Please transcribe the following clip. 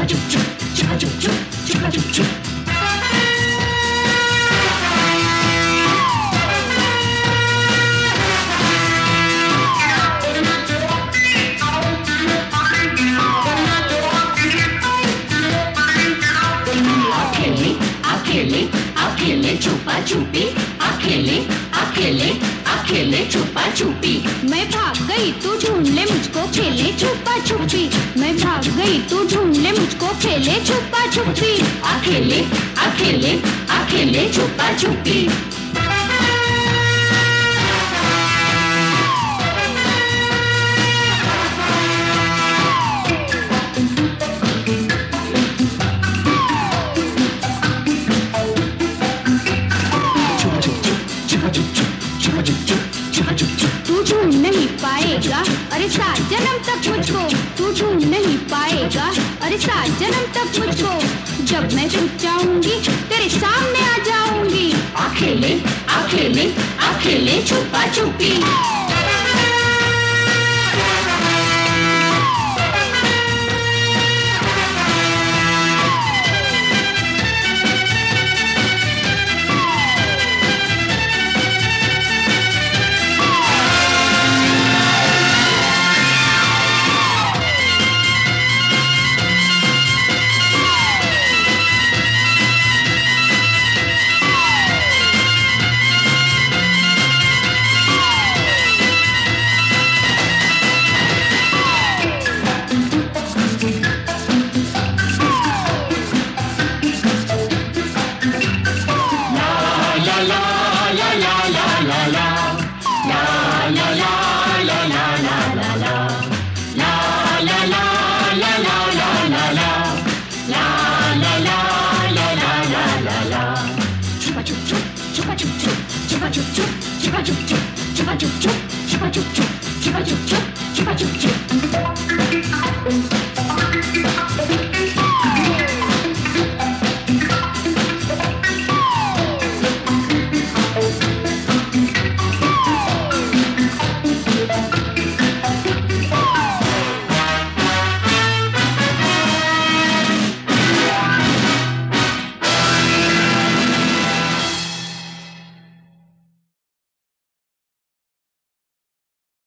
अकेले छुपा छुपी, अकेले अकेले अकेले छुपा छुपी। मैं भाग गई तू ढूंढ ले मुझको खेले छुपा छुपी। मैं भाग गई तू ढूंढ ले मुझको खेले छुपा छुपी। अकेले अकेले अकेले छुपा छुपी। तू ढूंढ नहीं पाएगा अरे 7 जन्म तक मुझको। तू ढूंढ नहीं पाएगा अरे 7 जन्म तक मुझको। जब मैं छुप जाऊंगी तेरे सामने आ जाऊंगी। अकेले अकेले अकेले छुपा छुपी। Chupa chup chup, chupa chup chup.